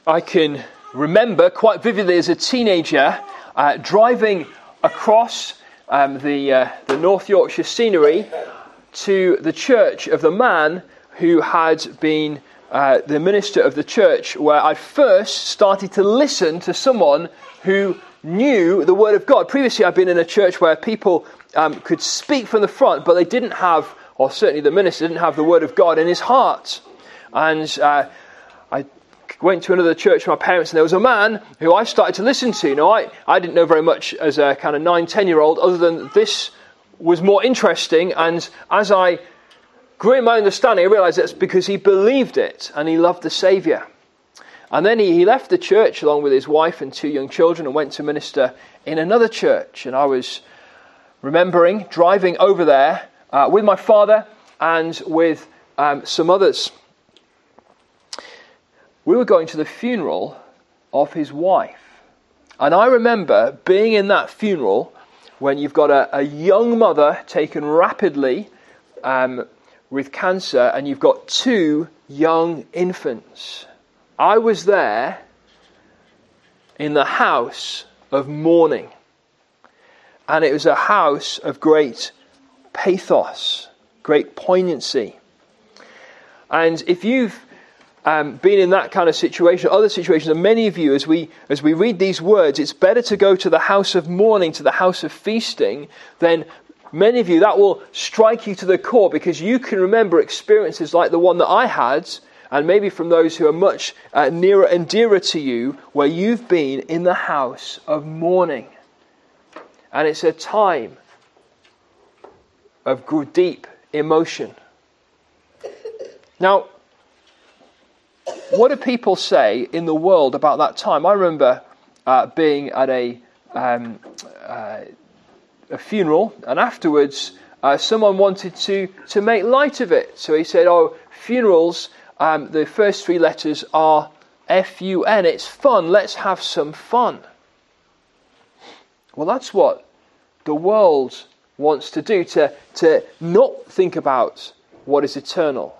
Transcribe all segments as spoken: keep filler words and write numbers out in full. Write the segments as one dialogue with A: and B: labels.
A: I can remember quite vividly as a teenager uh, driving across um, the uh, the North Yorkshire scenery to the church of the man who had been uh, the minister of the church, where I first started to listen to someone who knew the Word of God. Previously, I'd been in a church where people um, could speak from the front, but they didn't have, or certainly the minister didn't have the Word of God in his heart. And uh, I went to another church with my parents, and there was a man who I started to listen to. Now, I, I didn't know very much as a kind of nine, ten-year-old, other than this was more interesting. And as I grew in my understanding, I realised that's because he believed it, and he loved the Saviour. And then he, he left the church along with his wife and two young children and went to minister in another church. And I was remembering driving over there uh, with my father and with um, some others. We were going to the funeral of his wife. And I remember being in that funeral when you've got a, a young mother taken rapidly um, with cancer, and you've got two young infants. I was there in the house of mourning. And it was a house of great pathos, great poignancy. And if you've um, been in that kind of situation, other situations, and many of you, as we as we read these words, it's better to go to the house of mourning, to the house of feasting, then many of you, that will strike you to the core, because you can remember experiences like the one that I had, and maybe from those who are much uh, nearer and dearer to you, where you've been in the house of mourning. And it's a time of deep emotion. Now, what do people say in the world about that time? I remember uh, being at a, um, uh, a funeral, and afterwards uh, someone wanted to, to make light of it. So he said, oh, funerals... Um, the first three letters are F U N. It's fun. Let's have some fun. Well, that's what the world wants to do, to, to not think about what is eternal.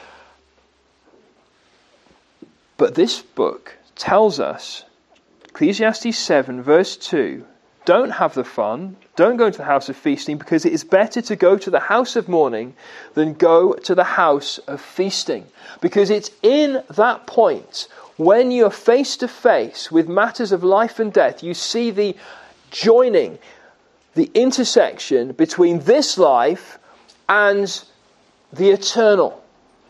A: But this book tells us, Ecclesiastes seven, verse two, don't have the fun, don't go to the house of feasting, because it is better to go to the house of mourning than go to the house of feasting. Because it's in that point, when you're face to face with matters of life and death, you see the joining, the intersection between this life and the eternal.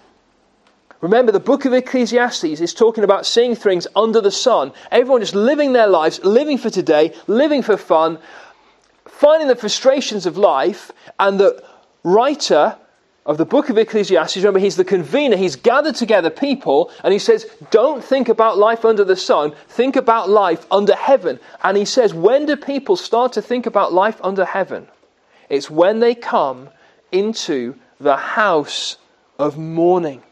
A: Remember, the book of Ecclesiastes is talking about seeing things under the sun. Everyone just living their lives, living for today, living for fun, finding the frustrations of life. And the writer of the book of Ecclesiastes, remember, he's the convener. He's gathered together people, and he says, don't think about life under the sun. Think about life under heaven. And he says, when do people start to think about life under heaven? It's when they come into the house of mourning.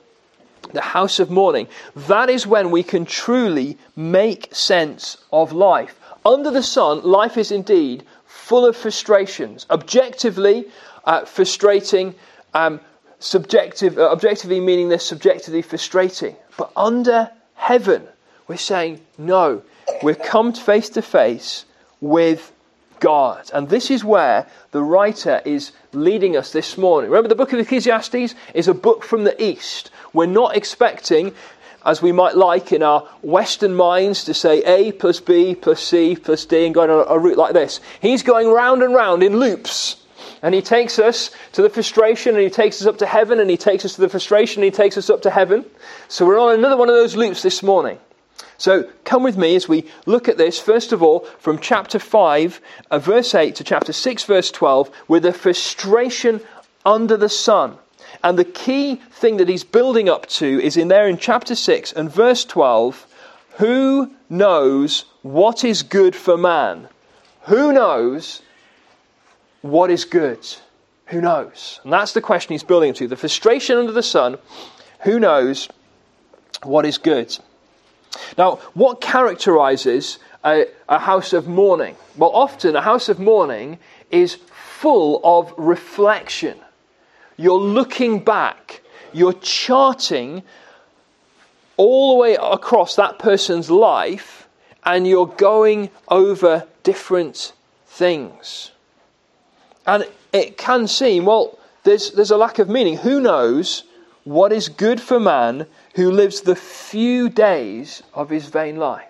A: The house of mourning. That is when we can truly make sense of life. Under the sun, life is indeed full of frustrations. Objectively uh, frustrating, um, subjective, uh, objectively meaningless, subjectively frustrating. But under heaven, we're saying, no, we've come face to face with God. And this is where the writer is leading us this morning. Remember, the book of Ecclesiastes is a book from the East. We're not expecting, as we might like in our Western minds, to say A plus B plus C plus D and going on a route like this. He's going round and round in loops. And he takes us to the frustration, and he takes us up to heaven, and he takes us to the frustration, and he takes us up to heaven. So we're on another one of those loops this morning. So come with me as we look at this, first of all, from chapter five, uh, verse eight, to chapter six, verse twelve, with the frustration under the sun. And the key thing that he's building up to is in there in chapter six and verse twelve. Who knows what is good for man? Who knows what is good? Who knows? And that's the question he's building to. The frustration under the sun. Who knows what is good? Now, what characterizes a, a house of mourning? Well, often a house of mourning is full of reflection. You're looking back. You're charting all the way across that person's life, and you're going over different things. And it can seem, well, there's there's a lack of meaning. Who knows what is good for man who lives the few days of his vain life?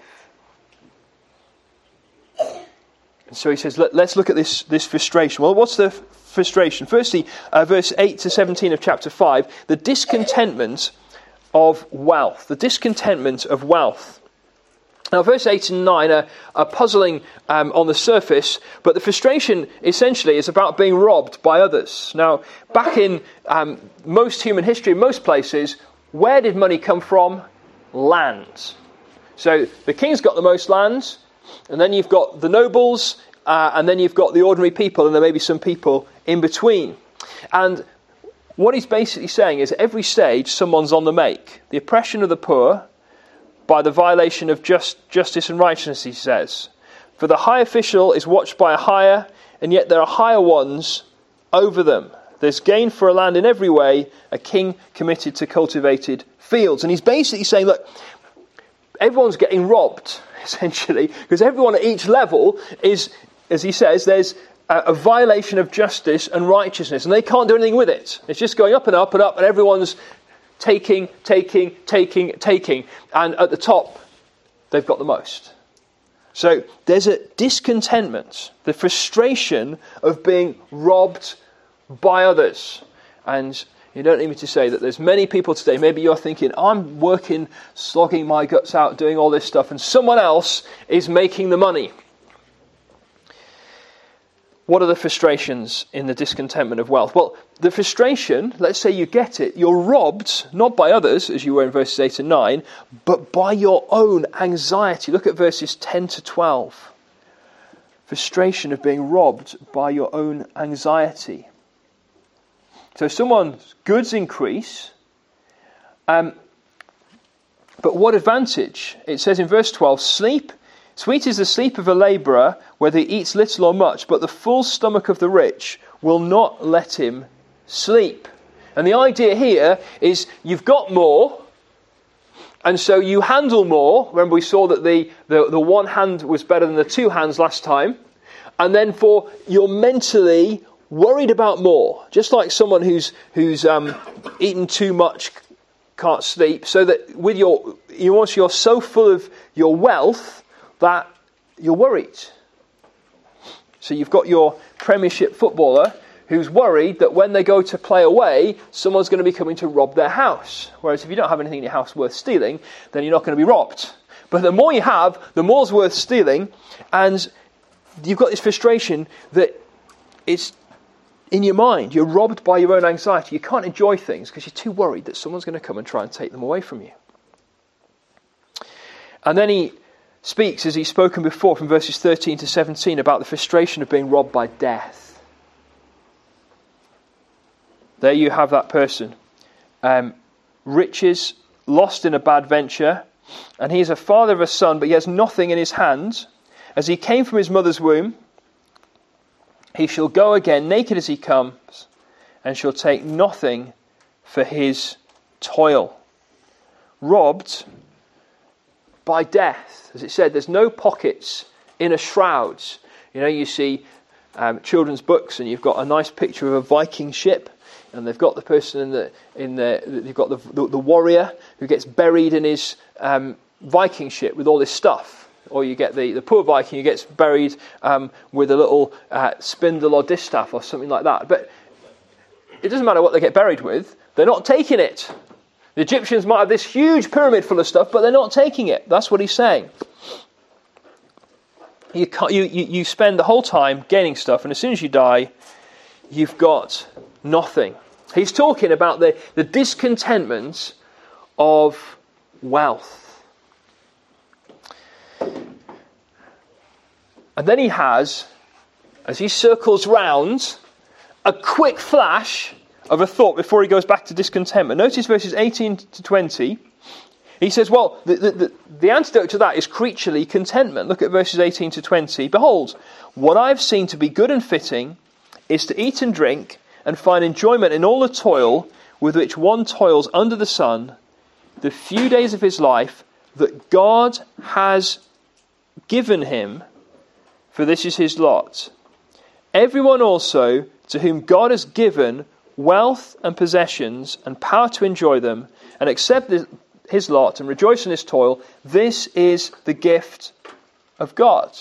A: And so he says, Let, let's look at this, this frustration. Well, what's the frustration? Firstly, uh, verse eight to seventeen of chapter five, the discontentment of wealth. The discontentment of wealth. Now, verse eight and nine are, are puzzling um, on the surface, but the frustration essentially is about being robbed by others. Now, back in um, most human history, in most places, where did money come from? Land. So the king's got the most land, and then you've got the nobles, uh, and then you've got the ordinary people, and there may be some people in between. And what he's basically saying is at every stage, someone's on the make. The oppression of the poor, by the violation of just justice and righteousness, he says. For the high official is watched by a higher, and yet there are higher ones over them. There's gain for a land in every way, a king committed to cultivated fields. And he's basically saying, look, everyone's getting robbed, essentially, because everyone at each level is, as he says, there's a, a violation of justice and righteousness, and they can't do anything with it. It's just going up and up and up, and everyone's taking, taking, taking, taking. And at the top, they've got the most. So there's a discontentment, the frustration of being robbed by others. And you don't need me to say that there's many people today, maybe you're thinking, I'm working, slogging my guts out, doing all this stuff, and someone else is making the money. What are the frustrations in the discontentment of wealth? Well, the frustration, let's say you get it, you're robbed, not by others, as you were in verses eight and nine, but by your own anxiety. Look at verses ten to twelve. Frustration of being robbed by your own anxiety. So someone's goods increase, um, but what advantage? It says in verse twelve, sleep. Sweet is the sleep of a labourer, whether he eats little or much, but the full stomach of the rich will not let him sleep. And the idea here is you've got more, and so you handle more. Remember, we saw that the, the, the one hand was better than the two hands last time. And then for you're mentally worried about more, just like someone who's who's um, eaten too much can't sleep. So that with your you once you're so full of your wealth that you're worried. So you've got your Premiership footballer who's worried that when they go to play away, someone's going to be coming to rob their house. Whereas if you don't have anything in your house worth stealing, then you're not going to be robbed. But the more you have, the more's worth stealing, and you've got this frustration that it's in your mind. You're robbed by your own anxiety. You can't enjoy things because you're too worried that someone's going to come and try and take them away from you. And then he speaks, as he's spoken before, from verses thirteen to seventeen, about the frustration of being robbed by death. There you have that person. Um, riches lost in a bad venture, and he is a father of a son, but he has nothing in his hand. As he came from his mother's womb, he shall go again naked as he comes, and shall take nothing for his toil. Robbed by death. As it said, there's no pockets in a shroud. You know, you see um, children's books, and you've got a nice picture of a Viking ship, and they've got the person in the in the they've got the the, the warrior who gets buried in his um, Viking ship with all this stuff. Or you get the, the poor Viking who gets buried um, with a little uh, spindle or distaff or something like that. But it doesn't matter what they get buried with; they're not taking it. The Egyptians might have this huge pyramid full of stuff, but they're not taking it. That's what he's saying. You, can't, you, you, you spend the whole time gaining stuff, and as soon as you die, you've got nothing. He's talking about the, the discontentment of wealth. And then he has, as he circles round, a quick flash of a thought before he goes back to discontentment. Notice verses eighteen to twenty. He says, well, the, the, the, the antidote to that is creaturely contentment. Look at verses eighteen to twenty. Behold, what I have seen to be good and fitting is to eat and drink and find enjoyment in all the toil with which one toils under the sun, the few days of his life that God has given him, for this is his lot. Everyone also to whom God has given wealth and possessions and power to enjoy them, and accept his lot and rejoice in his toil, this is the gift of God.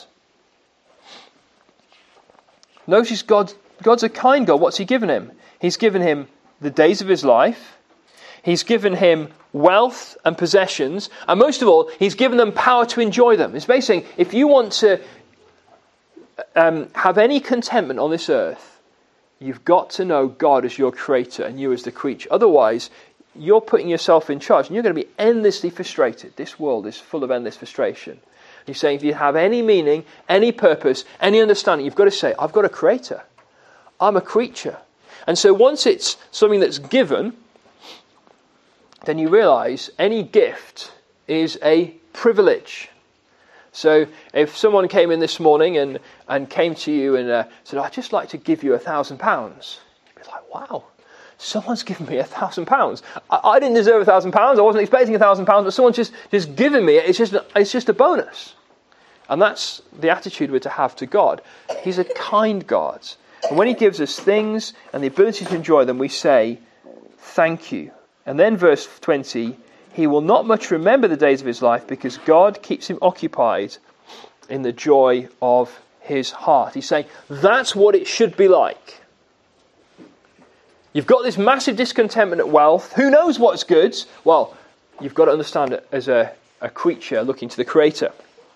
A: Notice God, God's a kind God. What's he given him? He's given him the days of his life. He's given him wealth and possessions. And most of all, he's given them power to enjoy them. It's basically saying, if you want to um, have any contentment on this earth, you've got to know God as your creator and you as the creature. Otherwise, you're putting yourself in charge and you're going to be endlessly frustrated. This world is full of endless frustration. He's saying if you have any meaning, any purpose, any understanding, you've got to say, I've got a creator. I'm a creature. And so once it's something that's given, then you realise any gift is a privilege. So if someone came in this morning and, and came to you and uh, said, I'd just like to give you a thousand pounds, you'd be like, wow, someone's given me a thousand pounds. I didn't deserve a thousand pounds. I wasn't expecting a thousand pounds, but someone's just, just given me it. It's just, it's just a bonus. And that's the attitude we're to have to God. He's a kind God. And when he gives us things and the ability to enjoy them, we say, thank you. And then verse twenty, he will not much remember the days of his life because God keeps him occupied in the joy of his heart. He's saying, that's what it should be like. You've got this massive discontentment at wealth. Who knows what's good? Well, you've got to understand it as a, a creature looking to the Creator.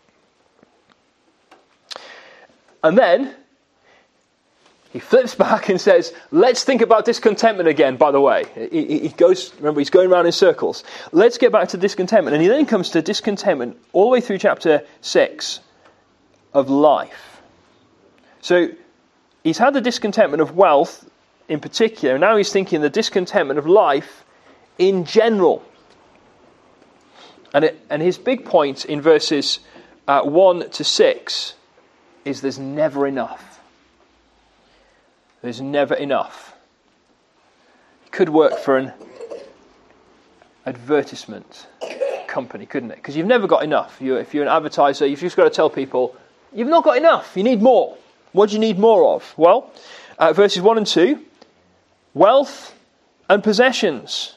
A: And then he flips back and says, let's think about discontentment again, by the way. He, he goes, remember, he's going around in circles. Let's get back to discontentment. And he then comes to discontentment all the way through chapter six of life. So he's had the discontentment of wealth in particular. Now he's thinking the discontentment of life in general. And, it, and his big point in verses uh, one to six is there's never enough. There's never enough. It could work for an advertisement company, couldn't it? Because you've never got enough. You, if you're an advertiser, you've just got to tell people, you've not got enough. You need more. What do you need more of? Well, uh, verses one and two, wealth and possessions.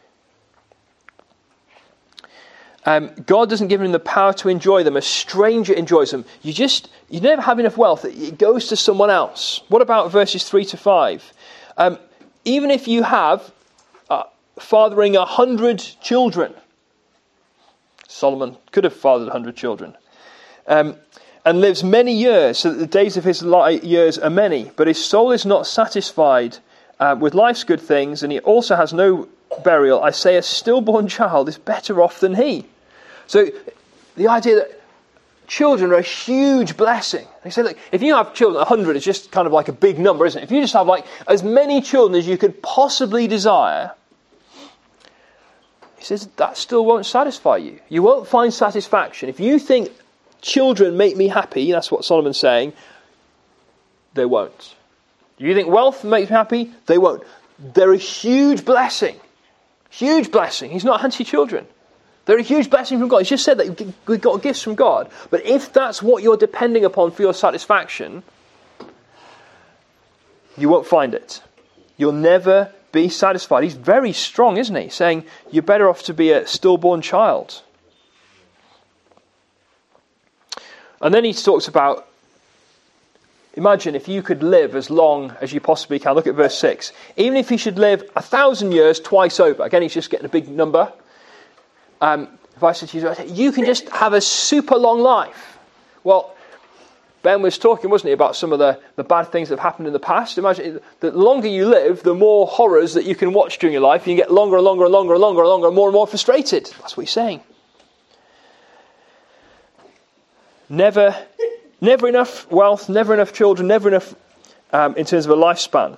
A: Um, God doesn't give him the power to enjoy them. A stranger enjoys them. You just, you never have enough wealth. It goes to someone else. What about verses three to five? Um, even if you have uh, fathering a hundred children. Solomon could have fathered a hundred children. Um, and lives many years, so that the days of his li- years are many. But his soul is not satisfied uh, with life's good things, and he also has no burial. I say a stillborn child is better off than he. So the idea that children are a huge blessing. They say, look, if you have children, a hundred is just kind of like a big number, isn't it? If you just have like as many children as you could possibly desire, he says that still won't satisfy you. You won't find satisfaction. If you think children make me happy, that's what Solomon's saying, they won't. You think wealth makes me happy? They won't. They're a huge blessing. Huge blessing. He's not anti-children. They're a huge blessing from God. He's just said that we've got gifts from God. But if that's what you're depending upon for your satisfaction, you won't find it. You'll never be satisfied. He's very strong, isn't he? Saying you're better off to be a stillborn child. And then he talks about, imagine if you could live as long as you possibly can. Look at verse six. Even if he should live a thousand years twice over. Again, he's just getting a big number. Um, if I said to you, you can just have a super long life. Well, Ben was talking, wasn't he, about some of the, the bad things that have happened in the past. Imagine, the longer you live, the more horrors that you can watch during your life. You get longer and longer and longer and longer and longer and more and more frustrated. That's what he's saying. Never... Never enough wealth, never enough children, never enough um, in terms of a lifespan.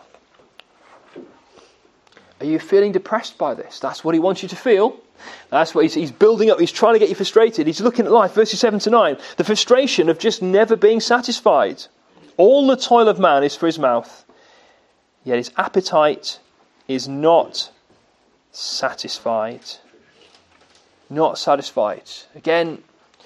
A: Are you feeling depressed by this? That's what he wants you to feel. That's what he's, he's building up. He's trying to get you frustrated. He's looking at life, verses seven to nine. The frustration of just never being satisfied. All the toil of man is for his mouth, yet his appetite is not satisfied. not satisfied. Again,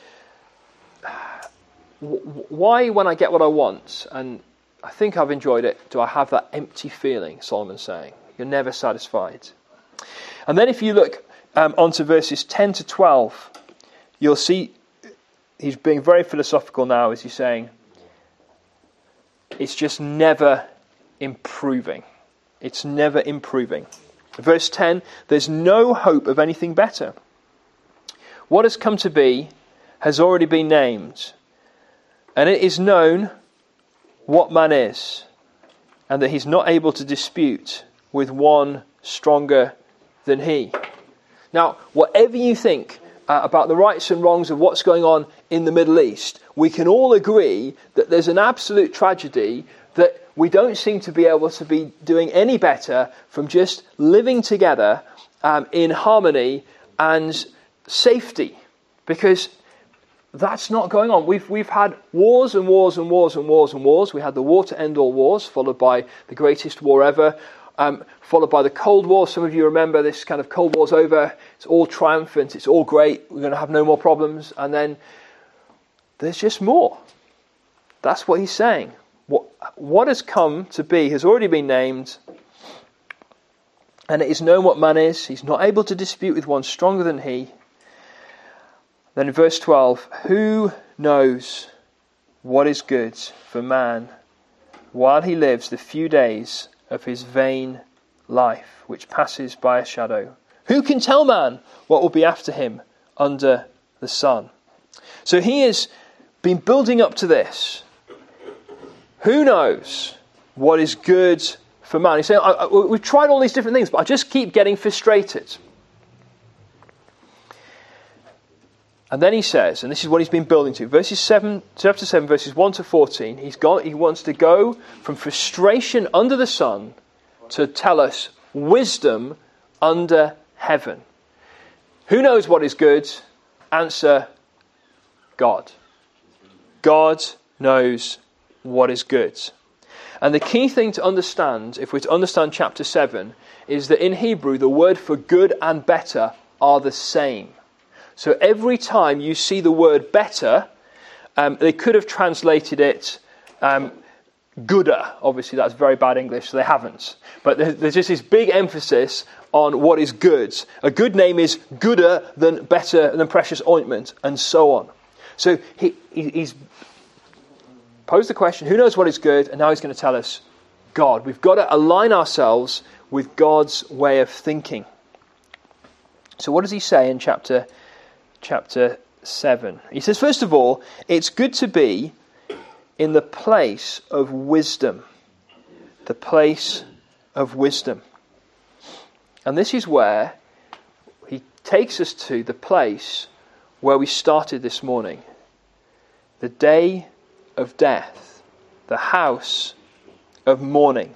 A: why when I get what I want and I think I've enjoyed it, do I have that empty feeling, Solomon's saying? You're never satisfied. And then if you look um, onto verses ten to twelve, you'll see he's being very philosophical now as he's saying, it's just never improving. It's never improving. Verse ten, there's no hope of anything better. What has come to be has already been named, and it is known what man is, and that he's not able to dispute with one stronger than he. Now, whatever you think uh, about the rights and wrongs of what's going on in the Middle East, we can all agree that there's an absolute tragedy that we don't seem to be able to be doing any better from just living together um, in harmony and safety, because that's not going on. We've we've had wars and wars and wars and wars and wars. We had the war to end all wars, followed by the greatest war ever, um, followed by the Cold War. Some of you remember this kind of Cold War's over. It's all triumphant. It's all great. We're going to have no more problems. And then there's just more. That's what he's saying. What what has come to be has already been named, and it is known what man is. He's not able to dispute with one stronger than he. Then in verse twelve, who knows what is good for man while he lives the few days of his vain life, which passes by a shadow? Who can tell man what will be after him under the sun? So he has been building up to this. Who knows what is good for man? He's saying, I, I, we've tried all these different things, but I just keep getting frustrated. And then he says, and this is what he's been building to, verses seven, chapter seven, verses one to fourteen. He's got, he wants to go from frustration under the sun to tell us wisdom under heaven. Who knows what is good? Answer, God. God knows what is good. And the key thing to understand, if we're to understand chapter seven, is that in Hebrew the word for good and better are the same. So every time you see the word better, um, they could have translated it um, gooder. Obviously that's very bad English, so they haven't. But there's, there's just this big emphasis on what is good. A good name is gooder than better than precious ointment, and so on. So he, he, he's posed the question, who knows what is good? And now he's going to tell us, God. We've got to align ourselves with God's way of thinking. So what does he say in chapter chapter seven? He says, first of all, it's good to be in the place of wisdom. The place of wisdom. And this is where he takes us to the place where we started this morning. The day of death. The house of mourning.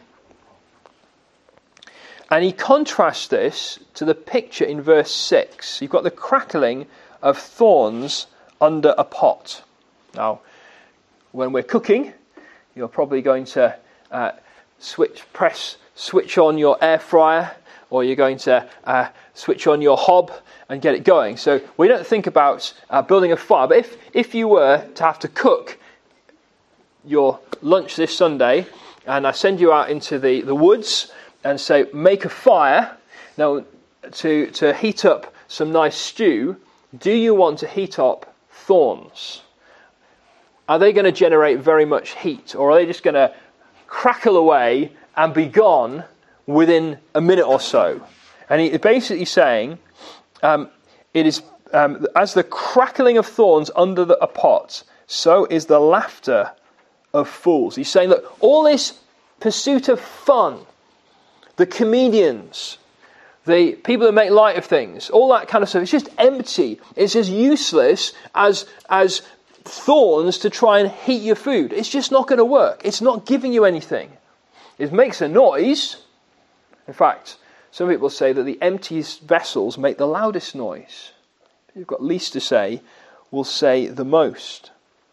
A: And he contrasts this to the picture in verse six. You've got the crackling of thorns under a pot. Now, when we're cooking, you're probably going to uh, switch, press, switch on your air fryer, or you're going to uh, switch on your hob and get it going. So we don't think about uh, building a fire. But if, if you were to have to cook your lunch this Sunday, and I send you out into the, the woods and say, make a fire, now to, to heat up some nice stew, do you want to heat up thorns? Are they going to generate very much heat, or are they just going to crackle away and be gone within a minute or so? And he's basically saying, um, it is um, as the crackling of thorns under the, a pot, so is the laughter of fools. He's saying, look, all this pursuit of fun, the comedians, the people who make light of things, all that kind of stuff, it's just empty. It's as useless as as thorns to try and heat your food. It's just not going to work. It's not giving you anything. It makes a noise. In fact, some people say that the emptiest vessels make the loudest noise. Who've got least to say will say the most.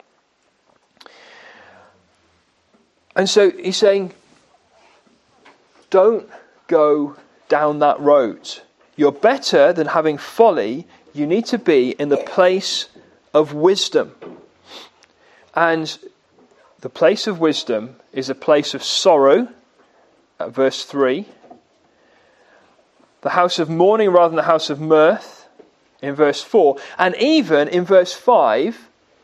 A: And so he's saying, don't go down that road. You're better than having folly, you need to be in the place of wisdom. And the place of wisdom is a place of sorrow, at verse three. The house of mourning rather than the house of mirth, in verse four. And even in verse five,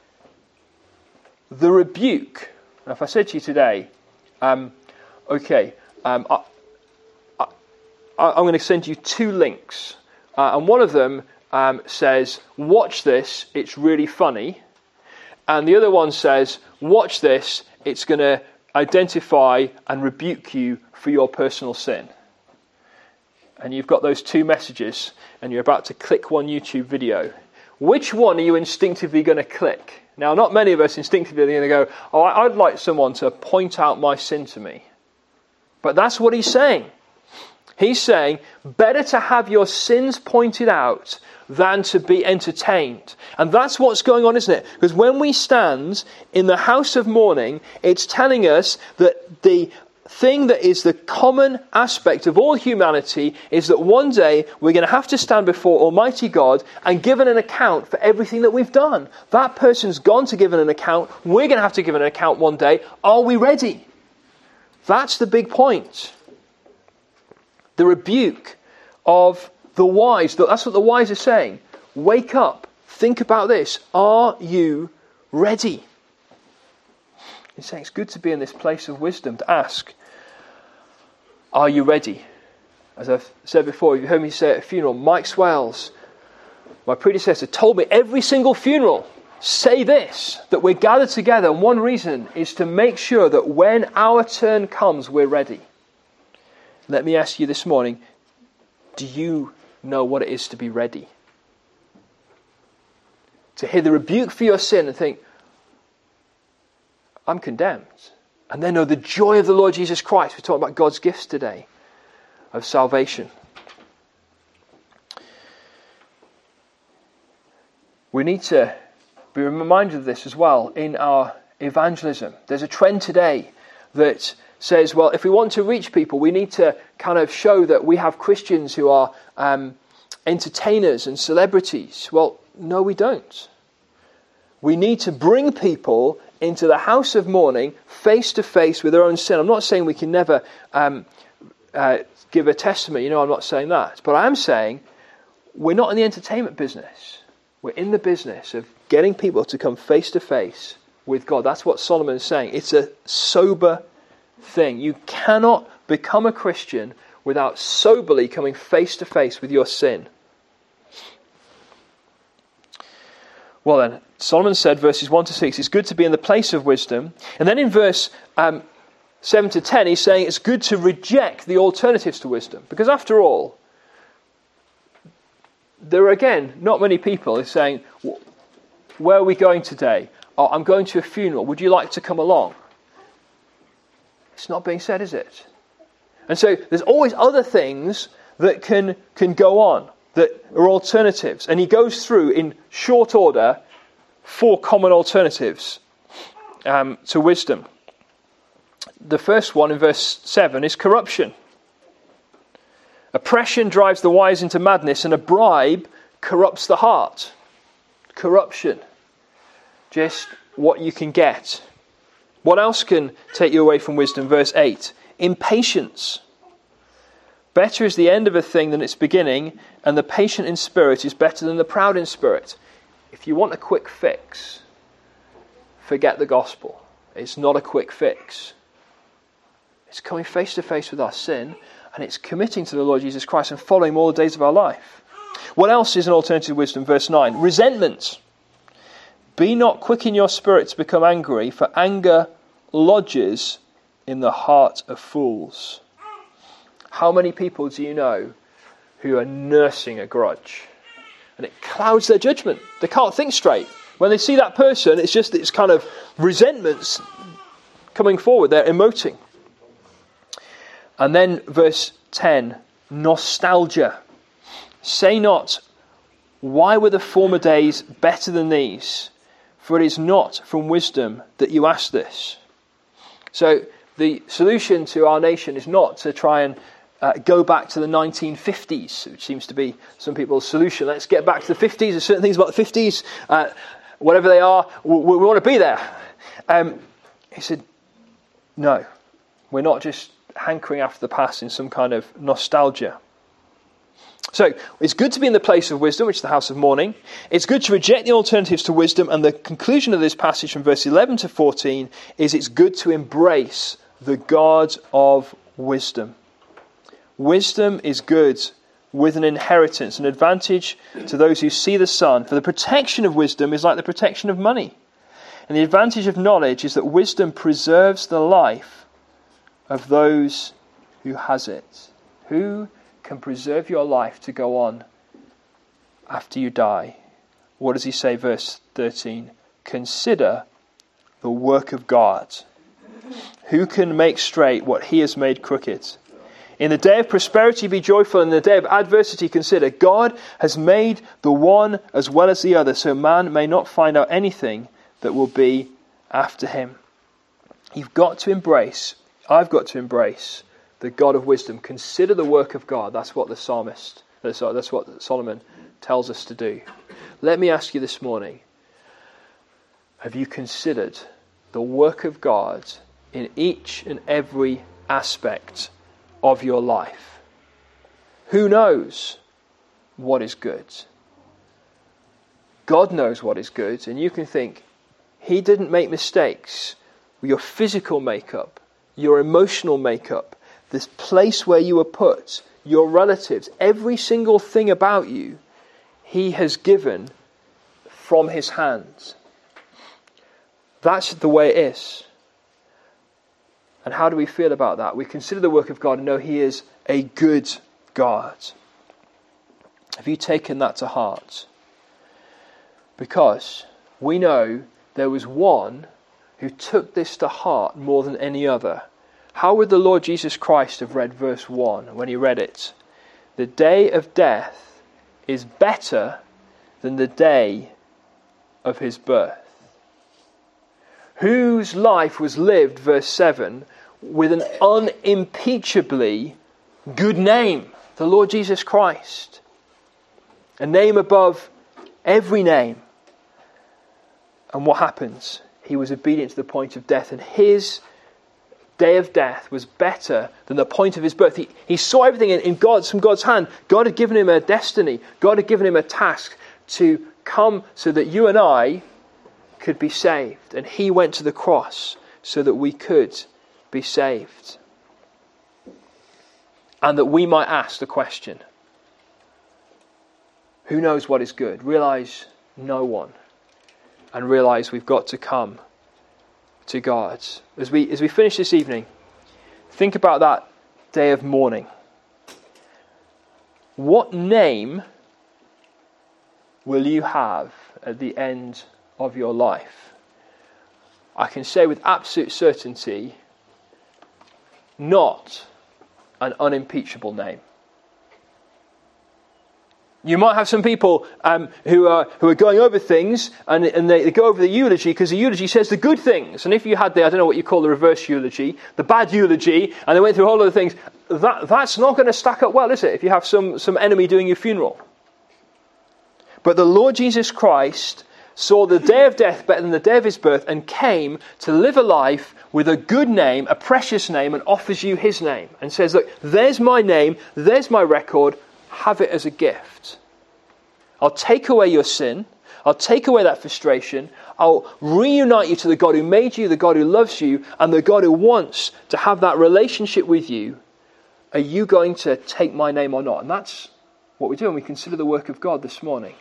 A: the rebuke. Now, if I said to you today, um, okay, um, I, I, I'm going to send you two links. Uh, and one of them um, says, watch this, it's really funny. And the other one says, watch this, it's going to identify and rebuke you for your personal sin. And you've got those two messages, and you're about to click one YouTube video. Which one are you instinctively going to click? Now, not many of us instinctively are going to go, oh, I'd like someone to point out my sin to me. But that's what he's saying. He's saying, better to have your sins pointed out than to be entertained. And that's what's going on, isn't it? Because when we stand in the house of mourning, it's telling us that the thing that is the common aspect of all humanity is that one day we're going to have to stand before Almighty God and give an account for everything that we've done. That person's gone to give an account. We're going to have to give an account one day. Are we ready? That's the big point. The rebuke of the wise. That's what the wise are saying. Wake up. Think about this. Are you ready? He's saying it's good to be in this place of wisdom to ask, are you ready? As I've said before, you've heard me say at a funeral, Mike Swales, my predecessor, told me every single funeral, say this, that we're gathered together. And one reason is to make sure that when our turn comes, we're ready. Let me ask you this morning, do you know what it is to be ready? To hear the rebuke for your sin and think, I'm condemned. And then know the joy of the Lord Jesus Christ. We're talking about God's gifts today of salvation. We need to be reminded of this as well in our evangelism. There's a trend today that says, well, if we want to reach people, we need to kind of show that we have Christians who are um, entertainers and celebrities. Well, no, we don't. We need to bring people into the house of mourning, face to face with their own sin. I'm not saying we can never um, uh, give a testimony. You know, I'm not saying that. But I am saying we're not in the entertainment business. We're in the business of getting people to come face to face with God. That's what Solomon is saying. It's a sober thing. You cannot become a Christian without soberly coming face to face with your sin. Well then, Solomon said, verses one to six, it's good to be in the place of wisdom. And then in verse um, seven to ten, he's saying it's good to reject the alternatives to wisdom. Because after all, there are again not many people who are saying, where are we going today? Oh, I'm going to a funeral. Would you like to come along? It's not being said, is it? And so there's always other things that can, can go on that are alternatives. And he goes through in short order four common alternatives um, to wisdom. The first one in verse seven is corruption. Oppression drives the wise into madness, and a bribe corrupts the heart. Corruption. Just what you can get. What else can take you away from wisdom? Verse eight. Impatience. Better is the end of a thing than its beginning, and the patient in spirit is better than the proud in spirit. If you want a quick fix, forget the gospel. It's not a quick fix. It's coming face to face with our sin, and it's committing to the Lord Jesus Christ and following him all the days of our life. What else is an alternative wisdom? Verse nine. Resentment. Be not quick in your spirit to become angry, for anger lodges in the heart of fools. How many people do you know who are nursing a grudge? And it clouds their judgment. They can't think straight. When they see that person, it's just it's kind of resentments coming forward. They're emoting. And then verse ten, nostalgia. Say not, why were the former days better than these? For it is not from wisdom that you ask this. So the solution to our nation is not to try and uh, go back to the nineteen fifties, which seems to be some people's solution. Let's get back to the fifties. There's certain things about the fifties, uh, whatever they are, we, we want to be there. Um, he said, no, we're not just hankering after the past in some kind of nostalgia. So, it's good to be in the place of wisdom, which is the house of mourning. It's good to reject the alternatives to wisdom, and the conclusion of this passage from verse eleven to fourteen is it's good to embrace the God of wisdom. Wisdom is good with an inheritance, an advantage to those who see the Son. For the protection of wisdom is like the protection of money. And the advantage of knowledge is that wisdom preserves the life of those who has it. Who can preserve your life to go on after you die? What does he say, verse thirteen? Consider the work of God. Who can make straight what he has made crooked? In the day of prosperity be joyful, in the day of adversity consider. God has made the one as well as the other, so man may not find out anything that will be after him. You've got to embrace, I've got to embrace the God of wisdom. Consider the work of God. That's what the psalmist, that's what Solomon tells us to do. Let me ask you this morning, have you considered the work of God in each and every aspect of your life? Who knows what is good? God knows what is good, and you can think, he didn't make mistakes. Your physical makeup, your emotional makeup, this place where you were put, your relatives, every single thing about you, he has given from his hands. That's the way it is. And how do we feel about that? We consider the work of God and know he is a good God. Have you taken that to heart? Because we know there was one who took this to heart more than any other. How would the Lord Jesus Christ have read verse one when he read it? The day of death is better than the day of his birth. Whose life was lived, verse seven, with an unimpeachably good name, the Lord Jesus Christ. A name above every name. And what happens? He was obedient to the point of death, and his day of death was better than the point of his birth. He, he saw everything in, in God's, from God's hand. God had given him a destiny. God had given him a task to come so that you and I could be saved. And he went to the cross so that we could be saved. And that we might ask the question, who knows what is good? Realize no one. And realize we've got to come to God. As we as we finish this evening, think about that day of mourning. What name will you have at the end of your life? I can say with absolute certainty, not an unimpeachable name. You might have some people um, who are who are going over things, and, and they, they go over the eulogy because the eulogy says the good things. And if you had the, I don't know what you call the reverse eulogy, the bad eulogy, and they went through a whole lot of things, that that's not going to stack up well, is it? If you have some, some enemy doing your funeral. But the Lord Jesus Christ saw the day of death better than the day of his birth and came to live a life with a good name, a precious name, and offers you his name. And says, look, there's my name, there's my record, have it as a gift. I'll take away your sin. I'll take away that frustration. I'll reunite you to the God who made you, the God who loves you, and the God who wants to have that relationship with you. Are you going to take my name or not? And that's what we do when we consider the work of God this morning.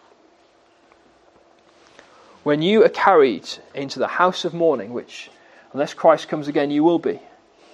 A: When you are carried into the house of mourning, which, unless Christ comes again, you will be,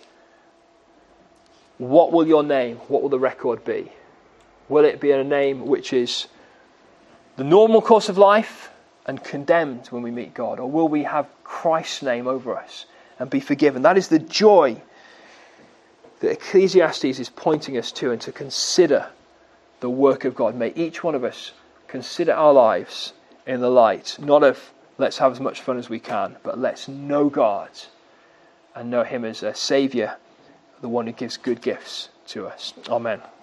A: what will your name, what will the record be? Will it be a name which is the normal course of life and condemned when we meet God? Or will we have Christ's name over us and be forgiven? That is the joy that Ecclesiastes is pointing us to, and to consider the work of God. May each one of us consider our lives in the light, not of let's have as much fun as we can, but let's know God and know him as a Saviour, the one who gives good gifts to us. Amen.